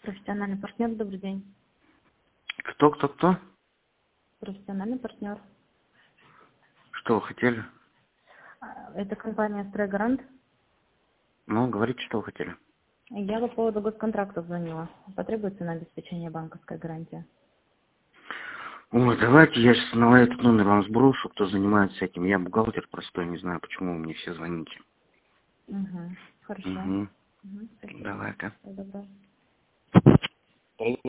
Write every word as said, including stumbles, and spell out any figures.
Профессиональный партнер, добрый день. Кто, кто, кто? Профессиональный партнер. Что вы хотели? Это компания «Стройгарант». Ну, говорите, что вы хотели. Я по поводу госконтракта звонила. Потребуется на обеспечение банковской гарантии? Ой, давайте я сейчас на этот номер вам сброшу, кто занимается этим. Я бухгалтер простой, не знаю, почему вы мне все звоните. Угу. Хорошо. Угу. Угу. Спасибо. Давай-ка. Всего доброго.